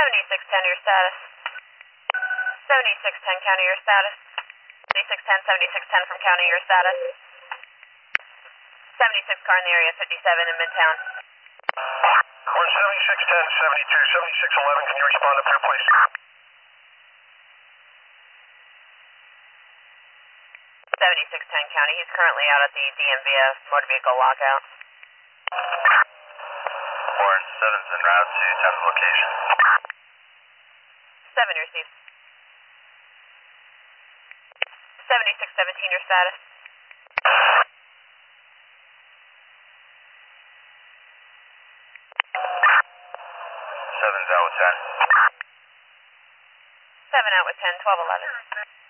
7610, your status. 7610, county, your status. 7610 from county, your status. 76 car in the area, 57 in Midtown. 17610, 72, 7611, can you respond up here, please? 7610 county, he's currently out at the DMVS motor vehicle lockout. Warren 7's en route to test location. 7 received. 7617, your status. 7's out with 10. 7 out with 10, 1211.